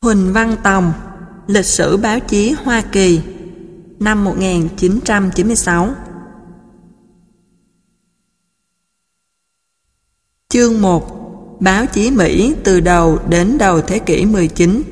Huỳnh Văn Tòng, Lịch sử báo chí Hoa Kỳ, năm 1996. Chương 1. Báo chí Mỹ từ đầu đến đầu thế kỷ 19.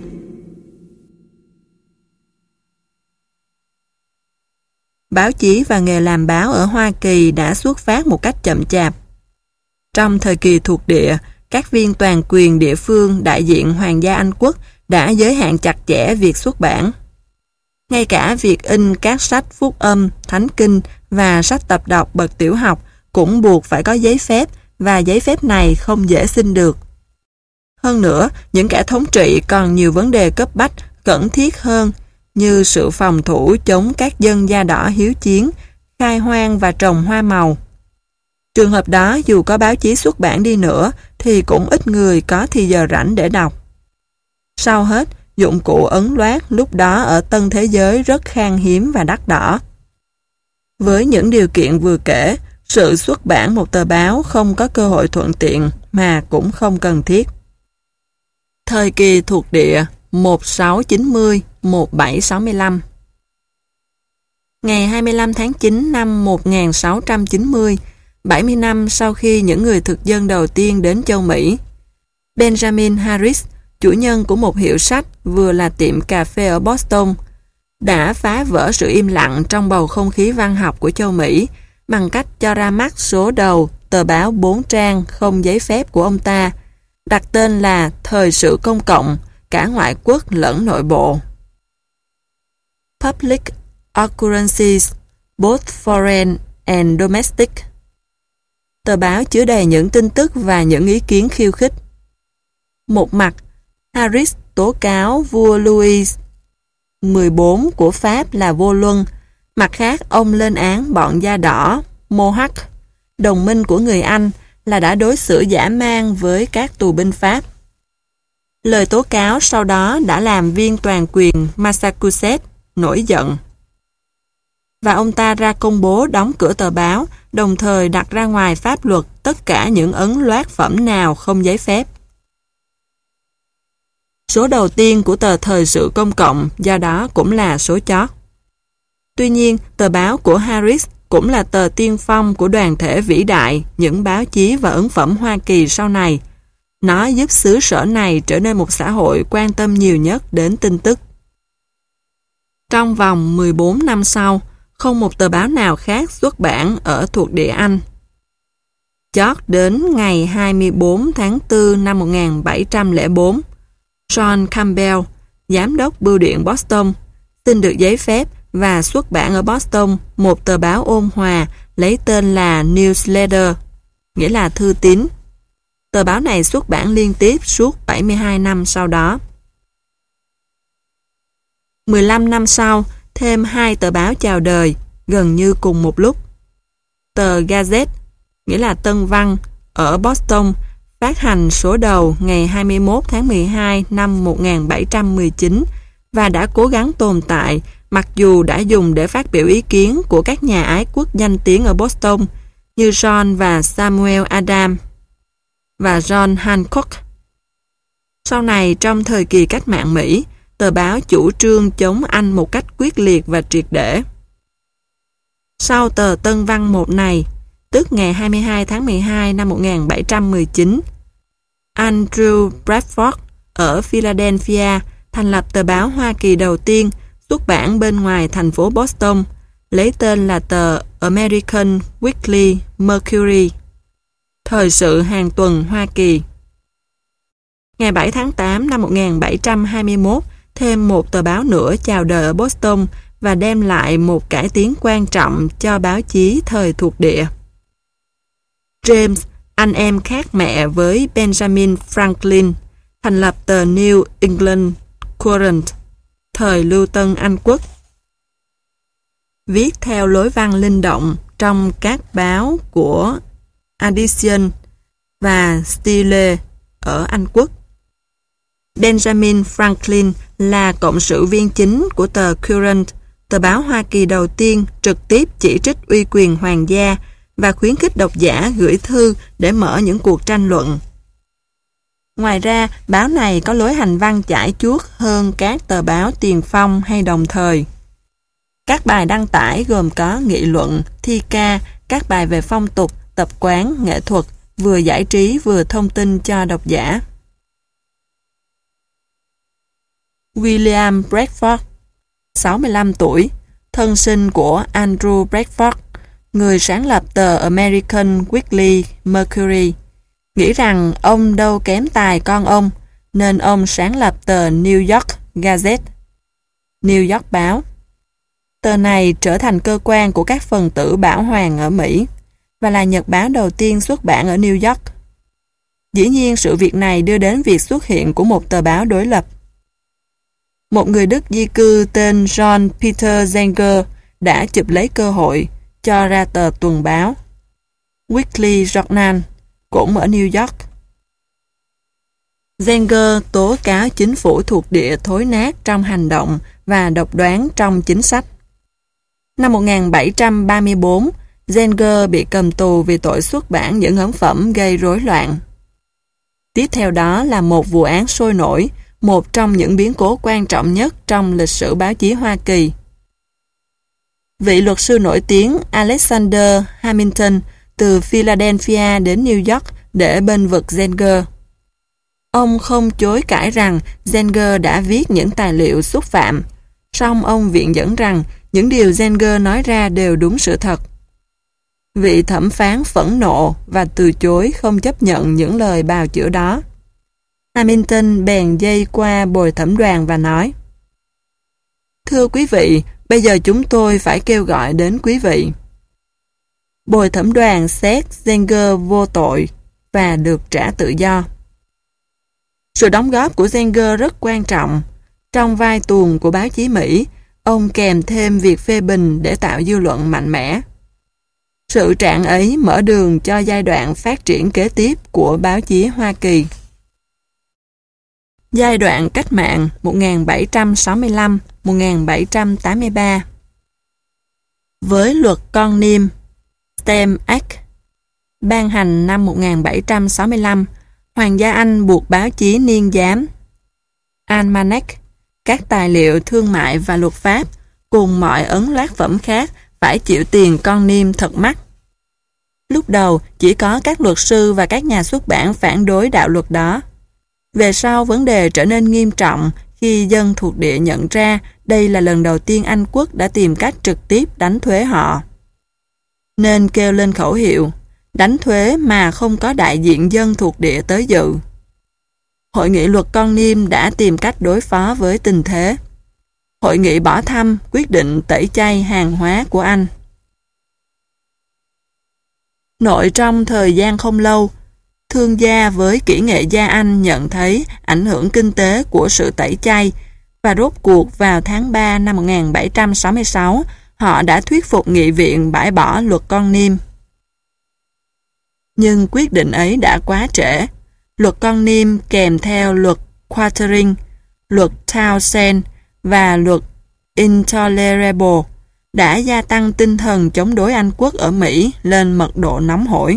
Báo chí và nghề làm báo ở Hoa Kỳ đã xuất phát một cách chậm chạp. Trong thời kỳ thuộc địa, các viên toàn quyền địa phương đại diện Hoàng gia Anh Quốc đã giới hạn chặt chẽ việc xuất bản. Ngay cả việc in các sách phúc âm, thánh kinh và sách tập đọc bậc tiểu học cũng buộc phải có giấy phép, và giấy phép này không dễ xin được. Hơn nữa, những kẻ thống trị còn nhiều vấn đề cấp bách, khẩn thiết hơn, như sự phòng thủ chống các dân da đỏ hiếu chiến, khai hoang và trồng hoa màu. Trường hợp đó, dù có báo chí xuất bản đi nữa, thì cũng ít người có thì giờ rảnh để đọc. Sau hết, dụng cụ ấn loát lúc đó ở Tân Thế Giới rất khan hiếm và đắt đỏ. Với những điều kiện vừa kể, sự xuất bản một tờ báo không có cơ hội thuận tiện mà cũng không cần thiết. Thời kỳ thuộc địa 1690-1765. Ngày 25 tháng 9 năm 1690, 70 năm sau khi những người thực dân đầu tiên đến châu Mỹ, Benjamin Harris, chủ nhân của một hiệu sách vừa là tiệm cà phê ở Boston, đã phá vỡ sự im lặng trong bầu không khí văn học của châu Mỹ bằng cách cho ra mắt số đầu tờ báo 4 trang không giấy phép của ông ta, đặt tên là Thời sự công cộng, cả ngoại quốc lẫn nội bộ. Public Occurrences, both foreign and domestic. Tờ báo chứa đầy những tin tức và những ý kiến khiêu khích. Một mặt, Harris tố cáo vua Louis XIV của Pháp là vô luân. Mặt khác, ông lên án bọn da đỏ, Mohawk, đồng minh của người Anh, là đã đối xử dã man với các tù binh Pháp. Lời tố cáo sau đó đã làm viên toàn quyền Massachusetts nổi giận. Và ông ta ra công bố đóng cửa tờ báo, đồng thời đặt ra ngoài pháp luật tất cả những ấn loát phẩm nào không giấy phép. Số đầu tiên của tờ Thời sự công cộng do đó cũng là số chót. Tuy nhiên, tờ báo của Harris cũng là tờ tiên phong của đoàn thể vĩ đại, những báo chí và ấn phẩm Hoa Kỳ sau này. Nó giúp xứ sở này trở nên một xã hội quan tâm nhiều nhất đến tin tức. Trong vòng 14 năm sau, không một tờ báo nào khác xuất bản ở thuộc địa Anh. Chót đến ngày 24 tháng 4 năm 1704, John Campbell, giám đốc bưu điện Boston, xin được giấy phép và xuất bản ở Boston một tờ báo ôn hòa lấy tên là Newsletter, nghĩa là thư tín. Tờ báo này xuất bản liên tiếp suốt 72 năm sau đó. 15 năm sau, thêm hai tờ báo chào đời, gần như cùng một lúc. Tờ Gazette, nghĩa là Tân Văn, ở Boston, phát hành số đầu ngày 21 tháng 12 năm 1719 và đã cố gắng tồn tại mặc dù đã dùng để phát biểu ý kiến của các nhà ái quốc danh tiếng ở Boston như John và Samuel Adams và John Hancock. Sau này, trong thời kỳ cách mạng Mỹ, tờ báo chủ trương chống Anh một cách quyết liệt và triệt để. Sau tờ Tân Văn 1 này, tức ngày 22 tháng 12 năm 1719, Andrew Bradford ở Philadelphia thành lập tờ báo Hoa Kỳ đầu tiên xuất bản bên ngoài thành phố Boston, lấy tên là tờ American Weekly Mercury, Thời sự hàng tuần Hoa Kỳ. Ngày 7 tháng 8 năm 1721, thêm một tờ báo nữa chào đời ở Boston và đem lại một cải tiến quan trọng cho báo chí thời thuộc địa. James, anh em khác mẹ với Benjamin Franklin, thành lập tờ New England Courant, thời lưu tân Anh Quốc. Viết theo lối văn linh động trong các báo của Addison và Steele ở Anh Quốc. Benjamin Franklin là cộng sự viên chính của tờ Courant, tờ báo Hoa Kỳ đầu tiên trực tiếp chỉ trích uy quyền hoàng gia và khuyến khích độc giả gửi thư để mở những cuộc tranh luận. Ngoài ra, báo này có lối hành văn chải chuốt hơn các tờ báo tiền phong hay đồng thời. Các bài đăng tải gồm có nghị luận, thi ca, các bài về phong tục, tập quán, nghệ thuật, vừa giải trí vừa thông tin cho độc giả. William Bradford, 65 tuổi, thân sinh của Andrew Bradford, người sáng lập tờ American Weekly Mercury, nghĩ rằng ông đâu kém tài con ông, nên ông sáng lập tờ New York Gazette, New York báo. Tờ này trở thành cơ quan của các phần tử bảo hoàng ở Mỹ và là nhật báo đầu tiên xuất bản ở New York. Dĩ nhiên, sự việc này đưa đến việc xuất hiện của một tờ báo đối lập. Một người Đức di cư tên John Peter Zenger đã chụp lấy cơ hội cho ra tờ tuần báo Weekly Journal, cũng ở New York. Zenger tố cáo chính phủ thuộc địa thối nát trong hành động và độc đoán trong chính sách. Năm 1734, Zenger bị cầm tù vì tội xuất bản những ấn phẩm gây rối loạn. Tiếp theo đó là một vụ án sôi nổi, một trong những biến cố quan trọng nhất trong lịch sử báo chí Hoa Kỳ. Vị luật sư nổi tiếng Alexander Hamilton từ Philadelphia đến New York để bênh vực Zenger. Ông không chối cãi rằng Zenger đã viết những tài liệu xúc phạm, song ông viện dẫn rằng những điều Zenger nói ra đều đúng sự thật. Vị thẩm phán phẫn nộ và từ chối không chấp nhận những lời bào chữa đó. Hamilton bèn dây qua bồi thẩm đoàn và nói: "Thưa quý vị, bây giờ chúng tôi phải kêu gọi đến quý vị." Bồi thẩm đoàn xét Zenger vô tội và được trả tự do. Sự đóng góp của Zenger rất quan trọng. Trong vai tuồng của báo chí Mỹ, ông kèm thêm việc phê bình để tạo dư luận mạnh mẽ. Sự trạng ấy mở đường cho giai đoạn phát triển kế tiếp của báo chí Hoa Kỳ. Giai đoạn cách mạng 1765-1783. Với luật con niêm Stamp Act ban hành năm 1765, Hoàng gia Anh buộc báo chí niên giám Almanac, các tài liệu thương mại và luật pháp cùng mọi ấn loát phẩm khác phải chịu tiền con niêm thật mắc. Lúc đầu chỉ có các luật sư và các nhà xuất bản phản đối đạo luật đó. Về sau, vấn đề trở nên nghiêm trọng khi dân thuộc địa nhận ra đây là lần đầu tiên Anh quốc đã tìm cách trực tiếp đánh thuế họ. Nên kêu lên khẩu hiệu đánh thuế mà không có đại diện dân thuộc địa tới dự. Hội nghị luật con niêm đã tìm cách đối phó với tình thế. Hội nghị bỏ thăm quyết định tẩy chay hàng hóa của Anh. Nội trong thời gian không lâu, thương gia với kỹ nghệ gia Anh nhận thấy ảnh hưởng kinh tế của sự tẩy chay và rốt cuộc vào tháng 3 năm 1766, họ đã thuyết phục nghị viện bãi bỏ luật con niêm. Nhưng quyết định ấy đã quá trễ. Luật con niêm kèm theo luật Quartering, luật Townshend và luật Intolerable đã gia tăng tinh thần chống đối Anh quốc ở Mỹ lên mật độ nóng hổi.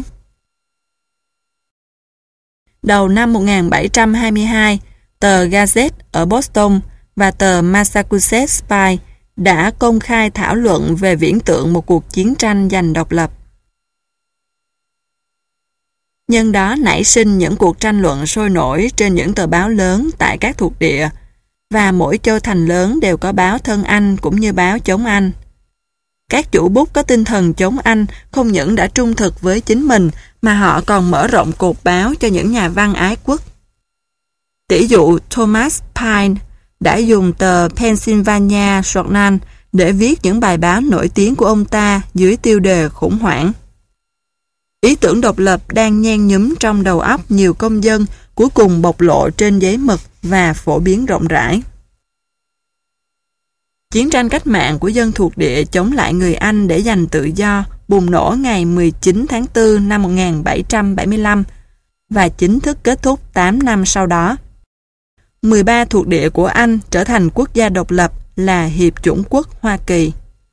Đầu năm 1722, tờ Gazette ở Boston và tờ Massachusetts Spy đã công khai thảo luận về viễn tượng một cuộc chiến tranh giành độc lập. Nhân đó nảy sinh những cuộc tranh luận sôi nổi trên những tờ báo lớn tại các thuộc địa, và mỗi châu thành lớn đều có báo thân Anh cũng như báo chống Anh. Các chủ bút có tinh thần chống Anh không những đã trung thực với chính mình mà họ còn mở rộng cột báo cho những nhà văn ái quốc. Tỷ dụ Thomas Paine đã dùng tờ Pennsylvania Journal để viết những bài báo nổi tiếng của ông ta dưới tiêu đề khủng hoảng. Ý tưởng độc lập đang nhen nhúm trong đầu óc nhiều công dân cuối cùng bộc lộ trên giấy mực và phổ biến rộng rãi. Chiến tranh cách mạng của dân thuộc địa chống lại người Anh để giành tự do bùng nổ ngày 19 tháng 4 năm 1775 và chính thức kết thúc 8 năm sau đó. 13 thuộc địa của Anh trở thành quốc gia độc lập là Hiệp chủng quốc Hoa Kỳ.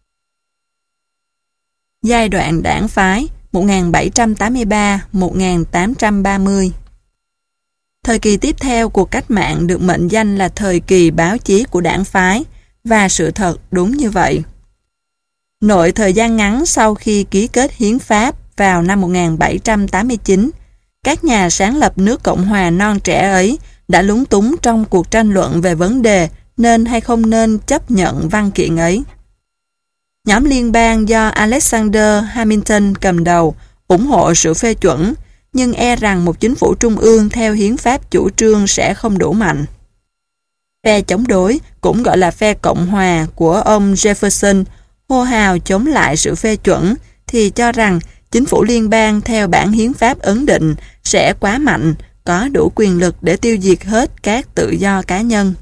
Giai đoạn đảng phái 1783-1830. Thời kỳ tiếp theo cuộc cách mạng được mệnh danh là thời kỳ báo chí của đảng phái, và sự thật đúng như vậy. Nội thời gian ngắn sau khi ký kết hiến pháp vào năm 1789, các nhà sáng lập nước Cộng hòa non trẻ ấy đã lúng túng trong cuộc tranh luận về vấn đề nên hay không nên chấp nhận văn kiện ấy. Nhóm liên bang do Alexander Hamilton cầm đầu ủng hộ sự phê chuẩn, nhưng e rằng một chính phủ trung ương theo hiến pháp chủ trương sẽ không đủ mạnh. Phe chống đối, cũng gọi là phe Cộng hòa của ông Jefferson, hô hào chống lại sự phê chuẩn, thì cho rằng chính phủ liên bang theo bản hiến pháp ấn định sẽ quá mạnh, có đủ quyền lực để tiêu diệt hết các tự do cá nhân.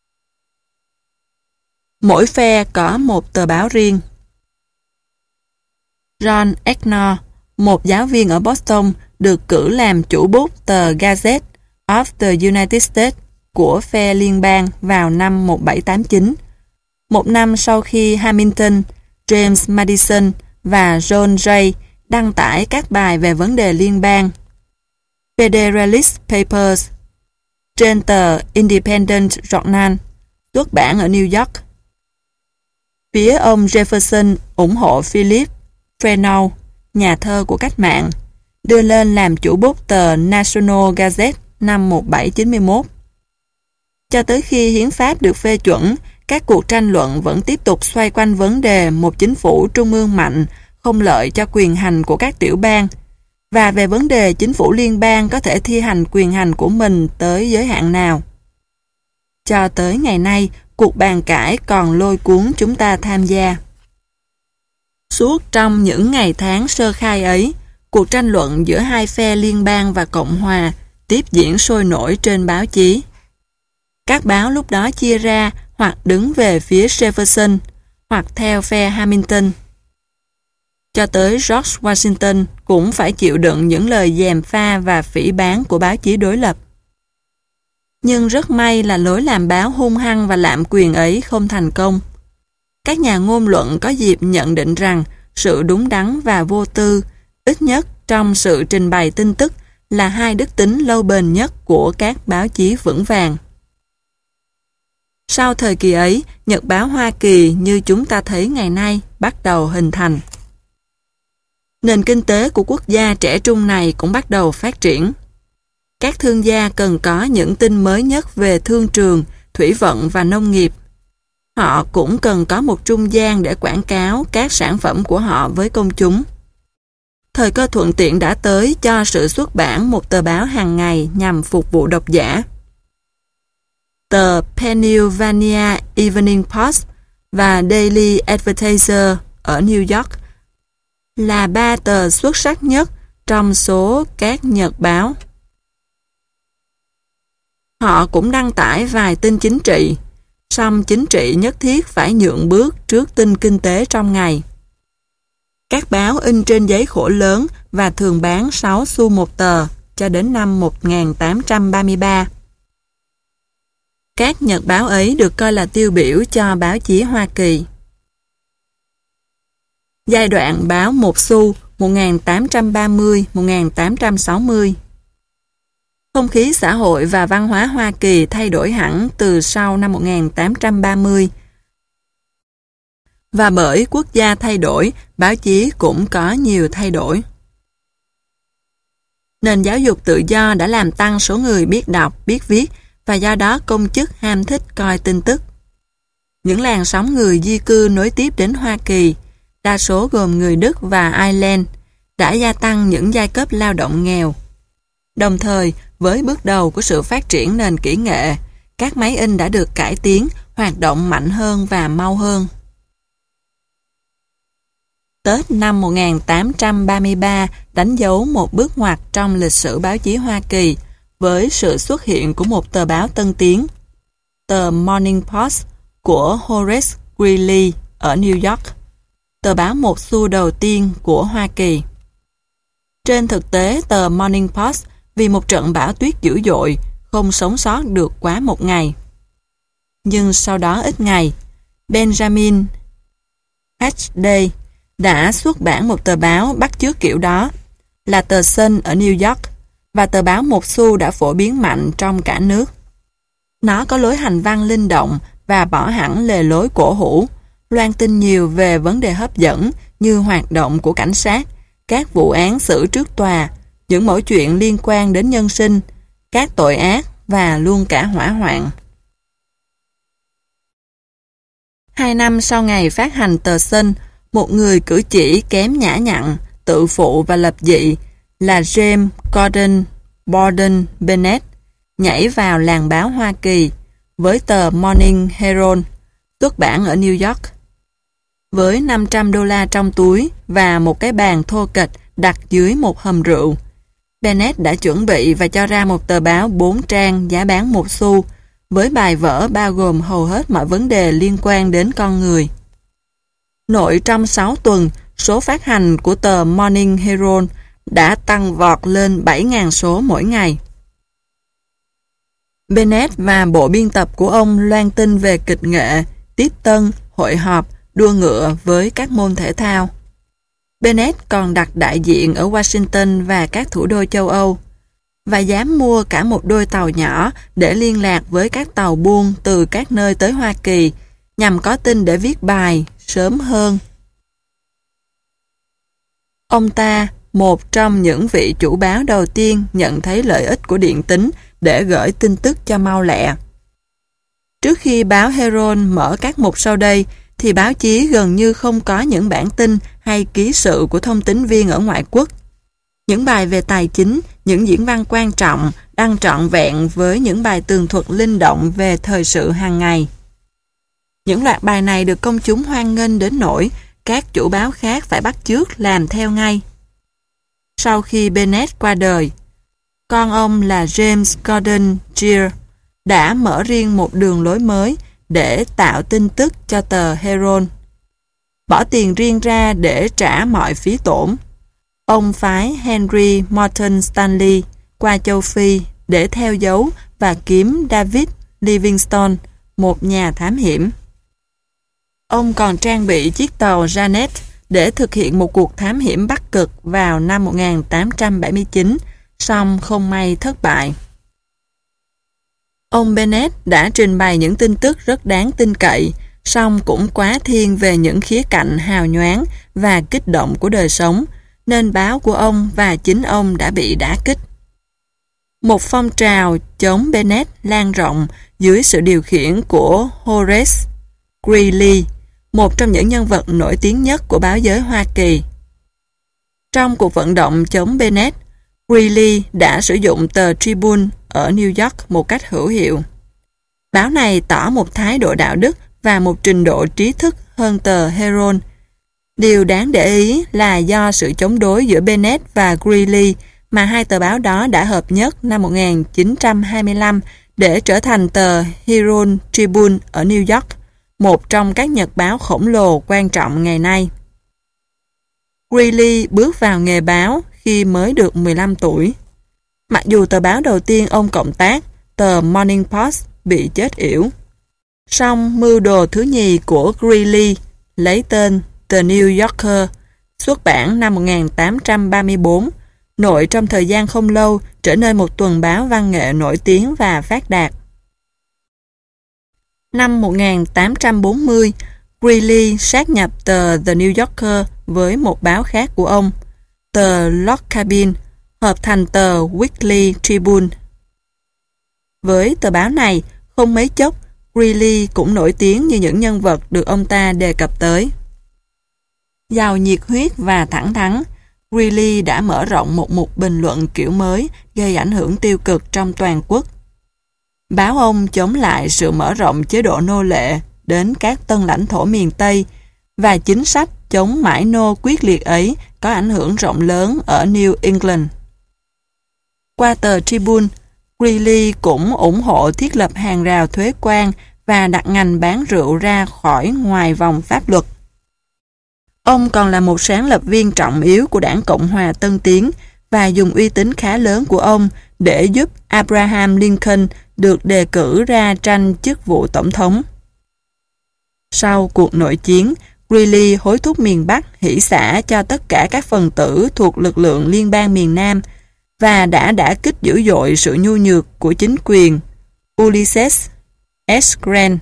Mỗi phe có một tờ báo riêng. John Ecknor, một giáo viên ở Boston, được cử làm chủ bút tờ Gazette of the United States của phe liên bang vào năm 1789. Một năm sau khi Hamilton, James Madison và John Jay đăng tải các bài về vấn đề liên bang. Federalist Papers trên tờ Independent Journal, xuất bản ở New York. Phía ông Jefferson ủng hộ Philip Freneau, nhà thơ của cách mạng, đưa lên làm chủ bút tờ National Gazette năm 1791. Cho tới khi hiến pháp được phê chuẩn, các cuộc tranh luận vẫn tiếp tục xoay quanh vấn đề một chính phủ trung ương mạnh không lợi cho quyền hành của các tiểu bang, và về vấn đề chính phủ liên bang có thể thi hành quyền hành của mình tới giới hạn nào. Cho tới ngày nay, cuộc bàn cãi còn lôi cuốn chúng ta tham gia. Suốt trong những ngày tháng sơ khai ấy, cuộc tranh luận giữa hai phe liên bang và Cộng hòa tiếp diễn sôi nổi trên báo chí. Các báo lúc đó chia ra hoặc đứng về phía Jefferson, hoặc theo phe Hamilton. Cho tới George Washington cũng phải chịu đựng những lời gièm pha và phỉ báng của báo chí đối lập. Nhưng rất may là lối làm báo hung hăng và lạm quyền ấy không thành công. Các nhà ngôn luận có dịp nhận định rằng sự đúng đắn và vô tư, ít nhất trong sự trình bày tin tức, là hai đức tính lâu bền nhất của các báo chí vững vàng. Sau thời kỳ ấy, nhật báo Hoa Kỳ như chúng ta thấy ngày nay bắt đầu hình thành. Nền kinh tế của quốc gia trẻ trung này cũng bắt đầu phát triển. Các thương gia cần có những tin mới nhất về thương trường, thủy vận và nông nghiệp. Họ cũng cần có một trung gian để quảng cáo các sản phẩm của họ với công chúng. Thời cơ thuận tiện đã tới cho sự xuất bản một tờ báo hàng ngày nhằm phục vụ độc giả. Tờ Pennsylvania Evening Post và Daily Advertiser ở New York là ba tờ xuất sắc nhất trong số các nhật báo. Họ cũng đăng tải vài tin chính trị, song chính trị nhất thiết phải nhượng bước trước tin kinh tế trong ngày. Các báo in trên giấy khổ lớn và thường bán 6 xu một tờ cho đến năm 1833. Các nhật báo ấy được coi là tiêu biểu cho báo chí Hoa Kỳ. Giai đoạn báo một xu 1830-1860. Không khí xã hội và văn hóa Hoa Kỳ thay đổi hẳn từ sau năm 1830. Và bởi quốc gia thay đổi, báo chí cũng có nhiều thay đổi. Nền giáo dục tự do đã làm tăng số người biết đọc, biết viết, và do đó công chức ham thích coi tin tức. Những làn sóng người di cư nối tiếp đến Hoa Kỳ, đa số gồm người Đức và Ireland, đã gia tăng những giai cấp lao động nghèo. Đồng thời, với bước đầu của sự phát triển nền kỹ nghệ, các máy in đã được cải tiến, hoạt động mạnh hơn và mau hơn. Tết năm 1833 đánh dấu một bước ngoặt trong lịch sử báo chí Hoa Kỳ với sự xuất hiện của một tờ báo tân tiến, tờ Morning Post của Horace Greeley ở New York, tờ báo một xu đầu tiên của Hoa Kỳ. Trên thực tế, tờ Morning Post vì một trận bão tuyết dữ dội không sống sót được quá một ngày. Nhưng sau đó ít ngày, Benjamin H. Day đã xuất bản một tờ báo bắt chước kiểu đó, là tờ Sun ở New York, và tờ báo một xu đã phổ biến mạnh trong cả nước. Nó có lối hành văn linh động và bỏ hẳn lề lối cổ hủ, loan tin nhiều về vấn đề hấp dẫn như hoạt động của cảnh sát, các vụ án xử trước tòa, những mẩu chuyện liên quan đến nhân sinh, các tội ác và luôn cả hỏa hoạn. 2 năm sau ngày phát hành tờ Sun, một người cử chỉ kém nhã nhặn, tự phụ và lập dị là James Gordon Borden Bennett nhảy vào làng báo Hoa Kỳ với tờ Morning Herald, xuất bản ở New York. Với $500 trong túi và một cái bàn thô kệch đặt dưới một hầm rượu, Bennett đã chuẩn bị và cho ra một tờ báo 4 trang giá bán 1 xu, với bài vở bao gồm hầu hết mọi vấn đề liên quan đến con người. Nội trong 6 tuần, số phát hành của tờ Morning Herald đã tăng vọt lên 7.000 số mỗi ngày. Bennett và bộ biên tập của ông loan tin về kịch nghệ, tiếp tân, hội họp, đua ngựa với các môn thể thao. Bennett còn đặt đại diện ở Washington và các thủ đô châu Âu, và dám mua cả một đôi tàu nhỏ để liên lạc với các tàu buôn từ các nơi tới Hoa Kỳ, nhằm có tin để viết bài sớm hơn. Ông ta, một trong những vị chủ báo đầu tiên nhận thấy lợi ích của điện tín để gửi tin tức cho mau lẹ. Trước khi báo Herald mở các mục sau đây, thì báo chí gần như không có những bản tin hay ký sự của thông tín viên ở ngoại quốc. Những bài về tài chính, những diễn văn quan trọng đăng trọn vẹn với những bài tường thuật linh động về thời sự hàng ngày. Những loạt bài này được công chúng hoan nghênh đến nỗi các chủ báo khác phải bắt chước làm theo ngay. Sau khi Bennett qua đời, con ông là James Gordon Greer đã mở riêng một đường lối mới để tạo tin tức cho tờ Herald. Bỏ tiền riêng ra để trả mọi phí tổn. Ông phái Henry Morton Stanley qua châu Phi để theo dấu và kiếm David Livingstone, một nhà thám hiểm. Ông còn trang bị chiếc tàu Janet để thực hiện một cuộc thám hiểm Bắc Cực vào năm 1879, song không may thất bại. Ông Bennett đã trình bày những tin tức rất đáng tin cậy, song cũng quá thiên về những khía cạnh hào nhoáng và kích động của đời sống, nên báo của ông và chính ông đã bị đả kích. Một phong trào chống Bennett lan rộng dưới sự điều khiển của Horace Greeley, một trong những nhân vật nổi tiếng nhất của báo giới Hoa Kỳ. Trong cuộc vận động chống Bennett, Greeley đã sử dụng tờ Tribune ở New York một cách hữu hiệu. Báo này tỏ một thái độ đạo đức và một trình độ trí thức hơn tờ Herald. Điều đáng để ý là do sự chống đối giữa Bennett và Greeley mà hai tờ báo đó đã hợp nhất năm 1925 để trở thành tờ Herald Tribune ở New York, một trong các nhật báo khổng lồ quan trọng ngày nay. Greeley bước vào nghề báo khi mới được 15 tuổi. Mặc dù tờ báo đầu tiên ông cộng tác, tờ Morning Post, bị chết yểu. Song mưu đồ thứ nhì của Greeley, lấy tên The New Yorker, xuất bản năm 1834, nội trong thời gian không lâu trở nên một tuần báo văn nghệ nổi tiếng và phát đạt. Năm 1840, Greeley sát nhập tờ The New Yorker với một báo khác của ông, tờ Log Cabin, hợp thành tờ Weekly Tribune. Với tờ báo này, không mấy chốc, Greeley cũng nổi tiếng như những nhân vật được ông ta đề cập tới. Giàu nhiệt huyết và thẳng thắn, Greeley đã mở rộng một mục bình luận kiểu mới gây ảnh hưởng tiêu cực trong toàn quốc. Báo ông chống lại sự mở rộng chế độ nô lệ đến các tân lãnh thổ miền Tây, và chính sách chống mãi nô quyết liệt ấy có ảnh hưởng rộng lớn ở New England. Qua tờ Tribune, Greeley cũng ủng hộ thiết lập hàng rào thuế quan và đặt ngành bán rượu ra khỏi ngoài vòng pháp luật. Ông còn là một sáng lập viên trọng yếu của đảng Cộng hòa Tân Tiến và dùng uy tín khá lớn của ông để giúp Abraham Lincoln được đề cử ra tranh chức vụ tổng thống. Sau cuộc nội chiến, Greeley hối thúc miền Bắc hỷ xả cho tất cả các phần tử thuộc lực lượng liên bang miền Nam, và đã kích dữ dội sự nhu nhược của chính quyền Ulysses S. Grant.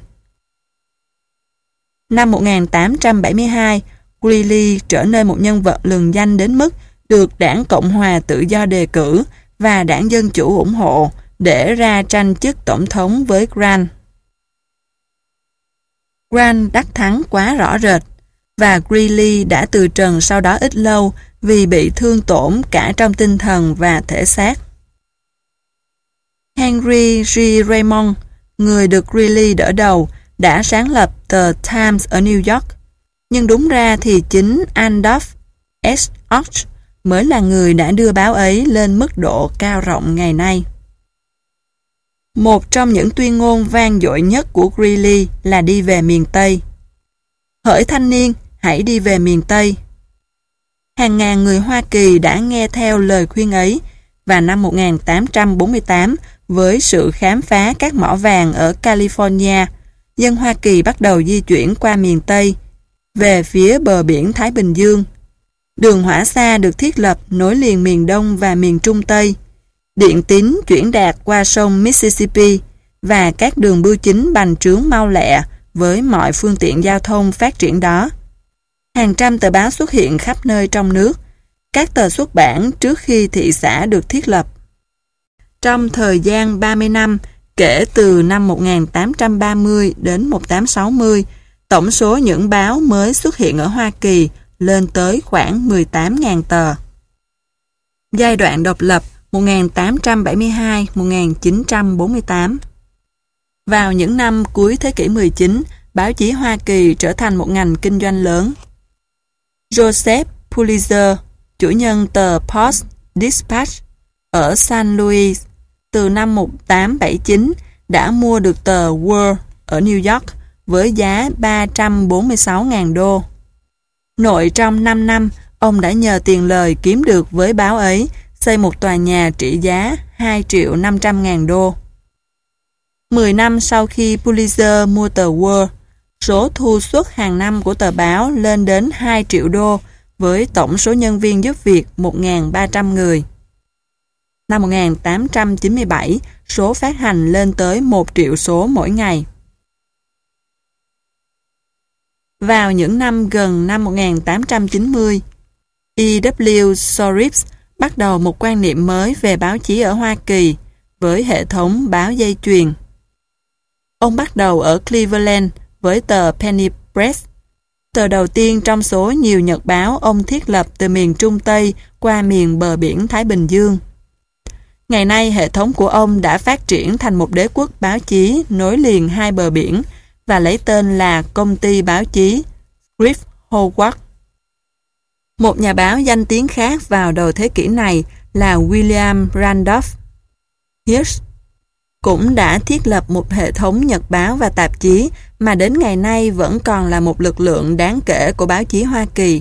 Năm 1872, Greeley trở nên một nhân vật lừng danh đến mức được Đảng Cộng hòa Tự do đề cử và Đảng Dân Chủ ủng hộ để ra tranh chức tổng thống với Grant. Grant đắc thắng quá rõ rệt, và Greeley đã từ trần sau đó ít lâu vì bị thương tổn cả trong tinh thần và thể xác. Henry G. Raymond, người được Greeley đỡ đầu, đã sáng lập tờ Times ở New York, nhưng đúng ra thì chính Adolph S. Och mới là người đã đưa báo ấy lên mức độ cao rộng ngày nay. Một trong những tuyên ngôn vang dội nhất của Greeley là đi về miền Tây. Hỡi thanh niên, hãy đi về miền Tây. Hàng ngàn người Hoa Kỳ đã nghe theo lời khuyên ấy, và năm 1848, với sự khám phá các mỏ vàng ở California, dân Hoa Kỳ bắt đầu di chuyển qua miền Tây, về phía bờ biển Thái Bình Dương. Đường hỏa xa được thiết lập nối liền miền Đông và miền Trung Tây. Điện tín chuyển đạt qua sông Mississippi và các đường bưu chính bành trướng mau lẹ với mọi phương tiện giao thông phát triển đó. Hàng trăm tờ báo xuất hiện khắp nơi trong nước, các tờ xuất bản trước khi thị xã được thiết lập. Trong thời gian 30 năm, kể từ năm 1830 đến 1860, tổng số những báo mới xuất hiện ở Hoa Kỳ lên tới khoảng 18.000 tờ. Giai đoạn độc lập 1872-1948. Vào những năm cuối thế kỷ 19, báo chí Hoa Kỳ trở thành một ngành kinh doanh lớn. Joseph Pulitzer, chủ nhân tờ Post-Dispatch ở San Luis, từ năm 1879 đã mua được tờ World ở New York với giá 346.000 đô. Nội trong 5 năm, ông đã nhờ tiền lời kiếm được với báo ấy xây một tòa nhà trị giá 2.500.000 đô. 10 năm sau khi Pulitzer mua tờ World, số thu xuất hàng năm của tờ báo lên đến 2 triệu đô với tổng số nhân viên giúp việc 1.300 người. Năm 1897, số phát hành lên tới 1 triệu số mỗi ngày. Vào những năm gần năm 1890, E.W. Sorips bắt đầu một quan niệm mới về báo chí ở Hoa Kỳ với hệ thống báo dây chuyền. Ông bắt đầu ở Cleveland với tờ Penny Press, tờ đầu tiên trong số nhiều nhật báo ông thiết lập từ miền Trung Tây qua miền bờ biển Thái Bình Dương. Ngày nay, hệ thống của ông đã phát triển thành một đế quốc báo chí nối liền hai bờ biển và lấy tên là Công ty Báo chí Scripps Howard. Một nhà báo danh tiếng khác vào đầu thế kỷ này là William Randolph Hearst cũng đã thiết lập một hệ thống nhật báo và tạp chí mà đến ngày nay vẫn còn là một lực lượng đáng kể của báo chí Hoa Kỳ.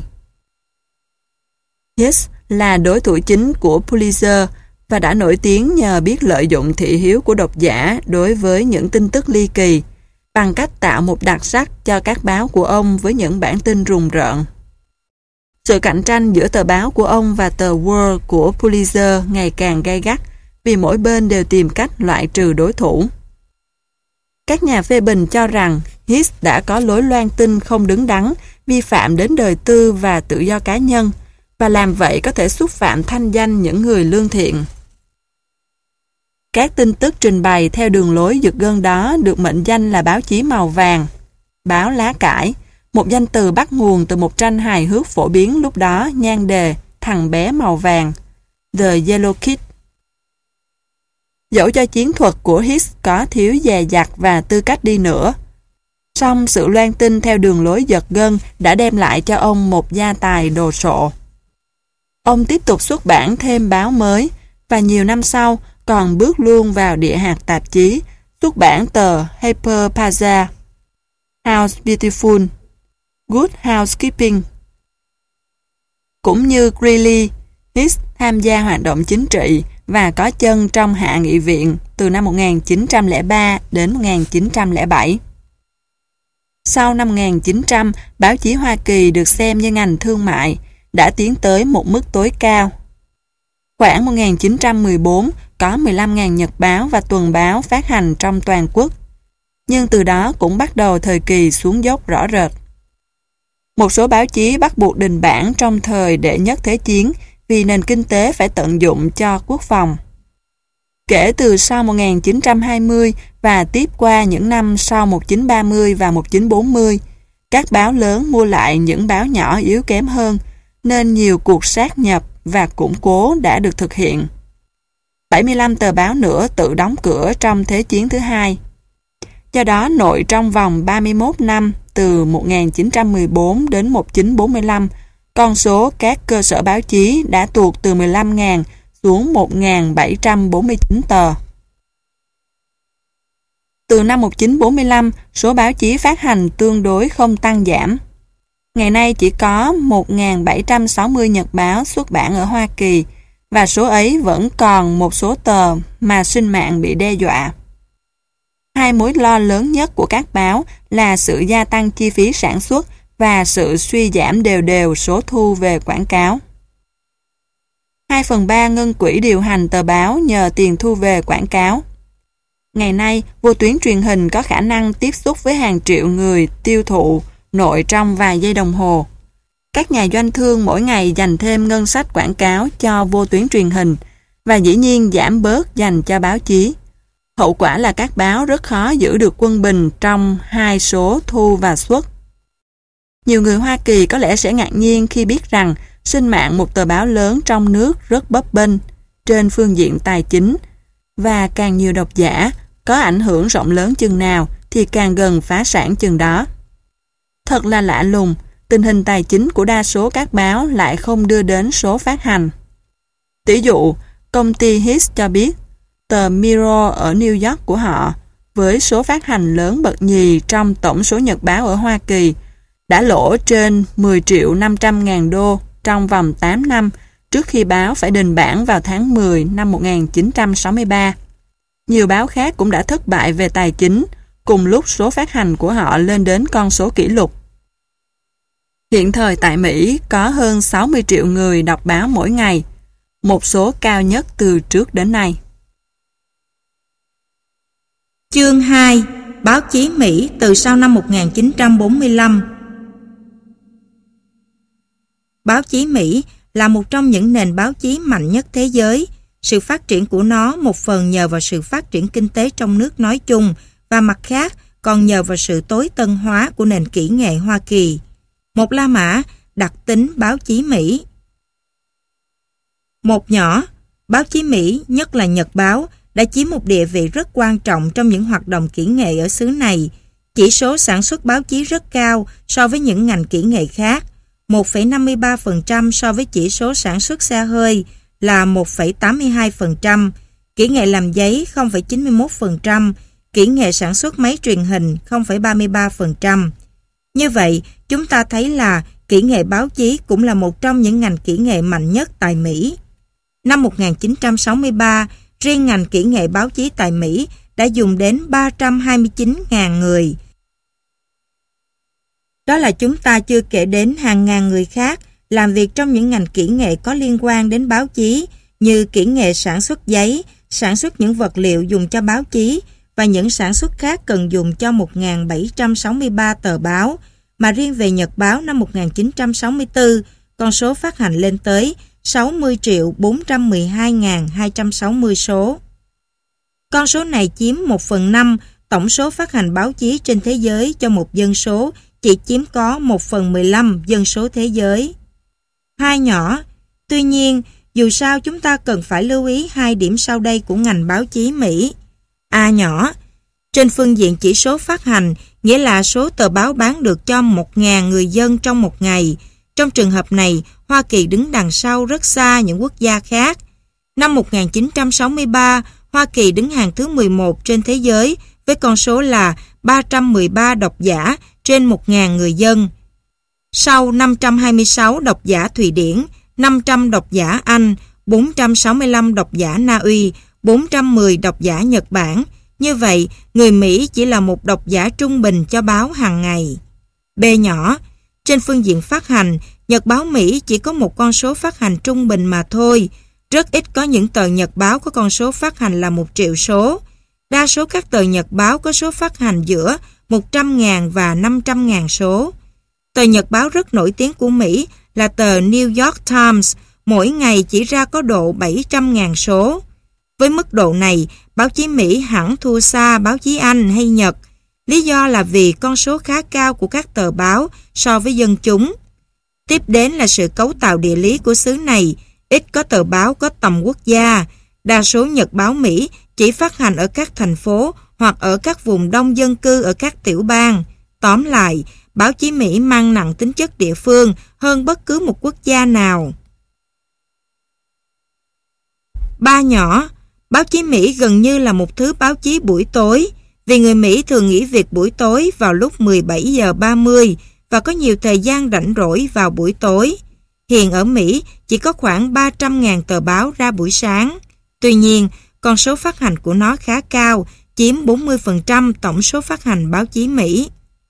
Hearst là đối thủ chính của Pulitzer và đã nổi tiếng nhờ biết lợi dụng thị hiếu của độc giả đối với những tin tức ly kỳ bằng cách tạo một đặc sắc cho các báo của ông với những bản tin rùng rợn. Sự cạnh tranh giữa tờ báo của ông và tờ World của Pulitzer ngày càng gay gắt vì mỗi bên đều tìm cách loại trừ đối thủ. Các nhà phê bình cho rằng Hearst đã có lối loan tin không đứng đắn, vi phạm đến đời tư và tự do cá nhân, và làm vậy có thể xúc phạm thanh danh những người lương thiện. Các tin tức trình bày theo đường lối giật gân đó được mệnh danh là báo chí màu vàng, báo lá cải, một danh từ bắt nguồn từ một tranh hài hước phổ biến lúc đó nhan đề Thằng bé màu vàng, The Yellow Kid. Dẫu cho chiến thuật của Hearst có thiếu dè dặt và tư cách đi nữa, song sự loan tin theo đường lối giật gân đã đem lại cho ông một gia tài đồ sộ. Ông tiếp tục xuất bản thêm báo mới và nhiều năm sau còn bước luôn vào địa hạt tạp chí, xuất bản tờ Harper Bazaar, House Beautiful, Good Housekeeping. Cũng như Greeley, Hearst tham gia hoạt động chính trị và có chân trong Hạ nghị viện từ năm 1903 đến 1907. Sau năm 1900, báo chí Hoa Kỳ được xem như ngành thương mại, đã tiến tới một mức tối cao. Khoảng 1914 có 15.000 nhật báo và tuần báo phát hành trong toàn quốc. Nhưng từ đó cũng bắt đầu thời kỳ xuống dốc rõ rệt. Một số báo chí bắt buộc đình bản trong thời đệ nhất thế chiến vì nền kinh tế phải tận dụng cho quốc phòng. Kể từ sau 1920 và tiếp qua những năm sau 1930 và 1940, các báo lớn mua lại những báo nhỏ yếu kém hơn, nên nhiều cuộc sát nhập và củng cố đã được thực hiện. 75 tờ báo nữa tự đóng cửa trong Thế chiến thứ hai. Do đó, nội trong vòng 31 năm từ 1914 đến 1945, con số các cơ sở báo chí đã tuột từ 15.000 xuống 1.749 tờ. Từ năm 1945, số báo chí phát hành tương đối không tăng giảm. Ngày nay chỉ có 1.760 nhật báo xuất bản ở Hoa Kỳ, và số ấy vẫn còn một số tờ mà sinh mạng bị đe dọa. Hai mối lo lớn nhất của các báo là sự gia tăng chi phí sản xuất và sự suy giảm đều đều số thu về quảng cáo. 2/3 ngân quỹ điều hành tờ báo nhờ tiền thu về quảng cáo. Ngày nay, vô tuyến truyền hình có khả năng tiếp xúc với hàng triệu người tiêu thụ nội trong vài giây đồng hồ. Các nhà doanh thương mỗi ngày dành thêm ngân sách quảng cáo cho vô tuyến truyền hình và dĩ nhiên giảm bớt dành cho báo chí. Hậu quả là các báo rất khó giữ được quân bình trong hai số thu và xuất. Nhiều người Hoa Kỳ có lẽ sẽ ngạc nhiên khi biết rằng sinh mạng một tờ báo lớn trong nước rất bấp bênh trên phương diện tài chính, và càng nhiều độc giả có ảnh hưởng rộng lớn chừng nào thì càng gần phá sản chừng đó. Thật là lạ lùng, tình hình tài chính của đa số các báo lại không đưa đến số phát hành. Tỷ dụ, công ty Hearst cho biết, tờ Mirror ở New York của họ, với số phát hành lớn bậc nhì trong tổng số nhật báo ở Hoa Kỳ, đã lỗ trên 10.500.000 đô trong vòng 8 năm trước khi báo phải đình bản vào tháng 10 năm 1963. Nhiều báo khác cũng đã thất bại về tài chính, cùng lúc số phát hành của họ lên đến con số kỷ lục. Hiện thời tại Mỹ có hơn 60 triệu người đọc báo mỗi ngày, một số cao nhất từ trước đến nay. Chương 2. Báo chí Mỹ từ sau năm 1945. Báo chí Mỹ là một trong những nền báo chí mạnh nhất thế giới. Sự phát triển của nó một phần nhờ vào sự phát triển kinh tế trong nước nói chung, và mặt khác còn nhờ vào sự tối tân hóa của nền kỹ nghệ Hoa Kỳ. Một La Mã, đặc tính báo chí Mỹ. Một nhỏ, báo chí Mỹ, nhất là nhật báo, đã chiếm một địa vị rất quan trọng trong những hoạt động kỹ nghệ ở xứ này. Chỉ số sản xuất báo chí rất cao so với những ngành kỹ nghệ khác, 1,53% so với chỉ số sản xuất xe hơi là 1,82%, kỹ nghệ làm giấy 0,91%, kỹ nghệ sản xuất máy truyền hình 0,33%. Như vậy, chúng ta thấy là kỹ nghệ báo chí cũng là một trong những ngành kỹ nghệ mạnh nhất tại Mỹ. Năm 1963, riêng ngành kỹ nghệ báo chí tại Mỹ đã dùng đến 329.000 người. Đó là chúng ta chưa kể đến hàng ngàn người khác làm việc trong những ngành kỹ nghệ có liên quan đến báo chí, như kỹ nghệ sản xuất giấy, sản xuất những vật liệu dùng cho báo chí và những sản xuất khác cần dùng cho 1.763 tờ báo, mà riêng về nhật báo năm 1964, con số phát hành lên tới 60.412.260 số. Con số này chiếm 1/5 tổng số phát hành báo chí trên thế giới cho một dân số chỉ chiếm có 1/15 dân số thế giới. Hai nhỏ. Tuy nhiên, dù sao chúng ta cần phải lưu ý hai điểm sau đây của ngành báo chí Mỹ. A nhỏ. Trên phương diện chỉ số phát hành, nghĩa là số tờ báo bán được cho 1.000 người dân trong một ngày. Trong trường hợp này, Hoa Kỳ đứng đằng sau rất xa những quốc gia khác. Năm 1963, Hoa Kỳ đứng hàng thứ 11 trên thế giới với con số là 313 độc giả trên 1.000 người dân. Sau 526 độc giả Thụy Điển, 500 độc giả Anh, 465 độc giả Na Uy, 410 độc giả Nhật Bản. Như vậy, người Mỹ chỉ là một độc giả trung bình cho báo hàng ngày. B nhỏ. Trên phương diện phát hành, nhật báo Mỹ chỉ có một con số phát hành trung bình mà thôi. Rất ít có những tờ nhật báo có con số phát hành là 1 triệu số. Đa số các tờ nhật báo có số phát hành giữa 100.000 và 500.000 số. Tờ nhật báo rất nổi tiếng của Mỹ là tờ New York Times, mỗi ngày chỉ ra có độ 700.000 số. Với mức độ này, báo chí Mỹ hẳn thua xa báo chí Anh hay Nhật. Lý do là vì con số khá cao của các tờ báo so với dân chúng. Tiếp đến là sự cấu tạo địa lý của xứ này, ít có tờ báo có tầm quốc gia. Đa số nhật báo Mỹ chỉ phát hành ở các thành phố hoặc ở các vùng đông dân cư ở các tiểu bang. Tóm lại, báo chí Mỹ mang nặng tính chất địa phương hơn bất cứ một quốc gia nào. 3 nhỏ, báo chí Mỹ gần như là một thứ báo chí buổi tối, vì người Mỹ thường nghỉ việc buổi tối vào lúc 17 giờ 30 và có nhiều thời gian rảnh rỗi vào buổi tối. Hiện ở Mỹ chỉ có khoảng 300.000 tờ báo ra buổi sáng. Tuy nhiên, con số phát hành của nó khá cao, chiếm 40% tổng số phát hành báo chí Mỹ.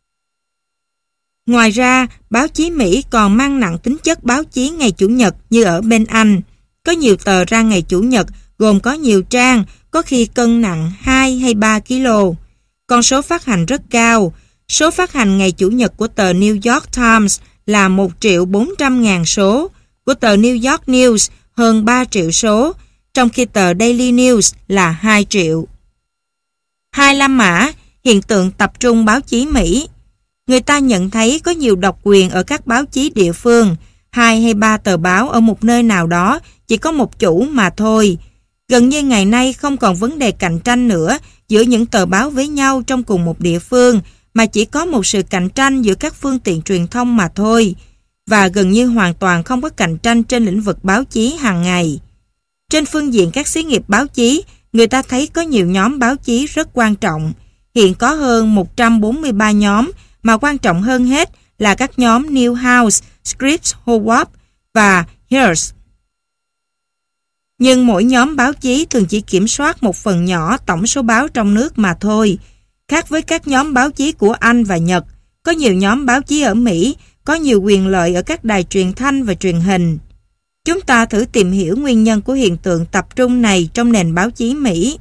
Ngoài ra, báo chí Mỹ còn mang nặng tính chất báo chí ngày Chủ nhật như ở bên Anh. Có nhiều tờ ra ngày Chủ nhật gồm có nhiều trang, có khi cân nặng 2 hay 3 kg. Con số phát hành rất cao. Số phát hành ngày Chủ nhật của tờ New York Times là 1.400.000 số, của tờ New York News hơn 3 triệu số, trong khi tờ Daily News là 2 triệu. 2 La Mã, hiện tượng tập trung báo chí Mỹ. Người ta nhận thấy có nhiều độc quyền ở các báo chí địa phương, 2 hay 3 tờ báo ở một nơi nào đó chỉ có một chủ mà thôi. Gần như ngày nay không còn vấn đề cạnh tranh nữa giữa những tờ báo với nhau trong cùng một địa phương, mà chỉ có một sự cạnh tranh giữa các phương tiện truyền thông mà thôi, và gần như hoàn toàn không có cạnh tranh trên lĩnh vực báo chí hàng ngày. Trên phương diện các xí nghiệp báo chí, người ta thấy có nhiều nhóm báo chí rất quan trọng. Hiện có hơn 143 nhóm, mà quan trọng hơn hết là các nhóm Newhouse, Scripps, Howard và Hearst. Nhưng mỗi nhóm báo chí thường chỉ kiểm soát một phần nhỏ tổng số báo trong nước mà thôi. Khác với các nhóm báo chí của Anh và Nhật, có nhiều nhóm báo chí ở Mỹ có nhiều quyền lợi ở các đài truyền thanh và truyền hình. Chúng ta thử tìm hiểu nguyên nhân của hiện tượng tập trung này trong nền báo chí Mỹ.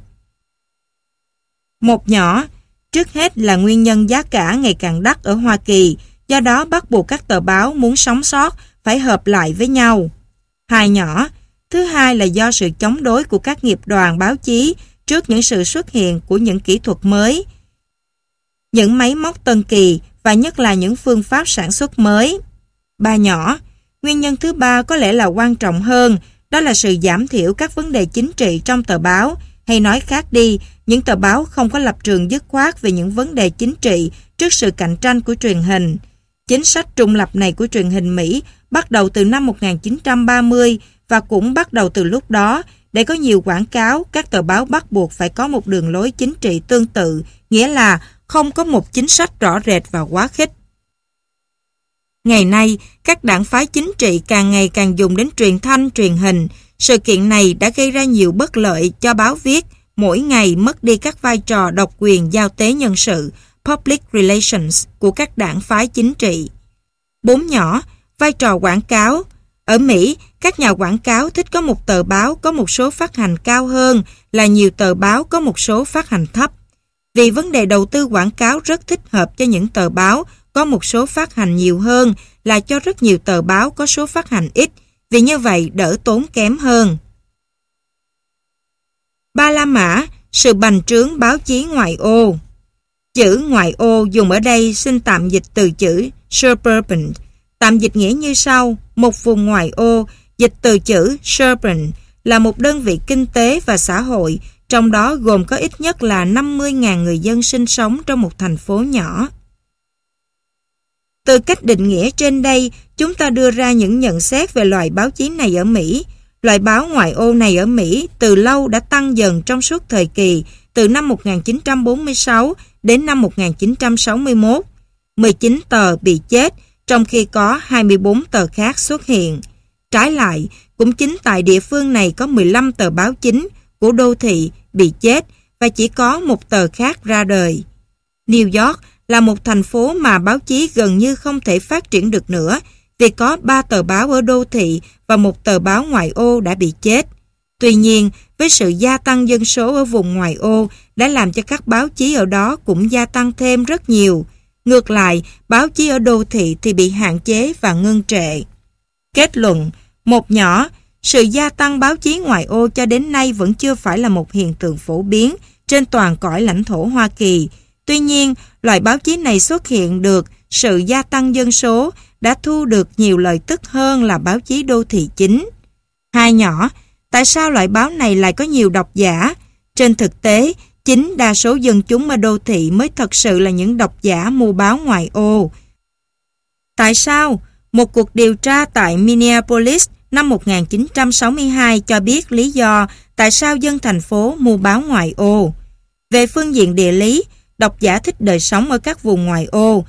Một nhỏ, trước hết là nguyên nhân giá cả ngày càng đắt ở Hoa Kỳ, do đó bắt buộc các tờ báo muốn sống sót phải hợp lại với nhau. 2 nhỏ, thứ hai là do sự chống đối của các nghiệp đoàn báo chí trước những sự xuất hiện của những kỹ thuật mới, những máy móc tân kỳ và nhất là những phương pháp sản xuất mới. 3 nhỏ, nguyên nhân thứ ba có lẽ là quan trọng hơn, đó là sự giảm thiểu các vấn đề chính trị trong tờ báo, hay nói khác đi, những tờ báo không có lập trường dứt khoát về những vấn đề chính trị trước sự cạnh tranh của truyền hình. Chính sách trung lập này của truyền hình Mỹ bắt đầu từ năm 1930 và cũng bắt đầu từ lúc đó. Để có nhiều quảng cáo, các tờ báo bắt buộc phải có một đường lối chính trị tương tự, nghĩa là không có một chính sách rõ rệt và quá khích. Ngày nay, các đảng phái chính trị càng ngày càng dùng đến truyền thanh, truyền hình. Sự kiện này đã gây ra nhiều bất lợi cho báo viết, mỗi ngày mất đi các vai trò độc quyền giao tế nhân sự, public relations của các đảng phái chính trị. 4 nhỏ, vai trò quảng cáo. Ở Mỹ, các nhà quảng cáo thích có một tờ báo có một số phát hành cao hơn là nhiều tờ báo có một số phát hành thấp. Vì vấn đề đầu tư quảng cáo rất thích hợp cho những tờ báo có một số phát hành nhiều hơn là cho rất nhiều tờ báo có số phát hành ít, vì như vậy đỡ tốn kém hơn. 3 La Mã, sự bành trướng báo chí ngoại ô. Chữ ngoại ô dùng ở đây xin tạm dịch từ chữ suburban. Tạm dịch nghĩa như sau: một vùng ngoại ô, dịch từ chữ suburban là một đơn vị kinh tế và xã hội, trong đó gồm có ít nhất là 50.000 người dân sinh sống trong một thành phố nhỏ. Từ cách định nghĩa trên đây, chúng ta đưa ra những nhận xét về loại báo chí này ở Mỹ. Loại báo ngoại ô này ở Mỹ từ lâu đã tăng dần trong suốt thời kỳ từ năm 1946 đến năm 1961. 19 tờ bị chết, trong khi có 24 tờ khác xuất hiện. Trái lại, cũng chính tại địa phương này có 15 tờ báo chính của đô thị bị chết và chỉ có một tờ khác ra đời. New York là một thành phố mà báo chí gần như không thể phát triển được nữa vì có 3 tờ báo ở đô thị và một tờ báo ngoại ô đã bị chết. Tuy nhiên, với sự gia tăng dân số ở vùng ngoại ô đã làm cho các báo chí ở đó cũng gia tăng thêm rất nhiều. Ngược lại, báo chí ở đô thị thì bị hạn chế và ngưng trệ. Kết luận, một nhỏ, sự gia tăng báo chí ngoại ô cho đến nay vẫn chưa phải là một hiện tượng phổ biến trên toàn cõi lãnh thổ Hoa Kỳ. Tuy nhiên, loại báo chí này xuất hiện được sự gia tăng dân số đã thu được nhiều lợi tức hơn là báo chí đô thị chính. Hai nhỏ, tại sao loại báo này lại có nhiều độc giả? Trên thực tế, chính đa số dân chúng ở đô thị mới thật sự là những độc giả mua báo ngoại ô. Tại sao? Một cuộc điều tra tại Minneapolis năm 1962 cho biết lý do tại sao dân thành phố mua báo ngoại ô. Về phương diện địa lý, độc giả thích đời sống ở các vùng ngoại ô.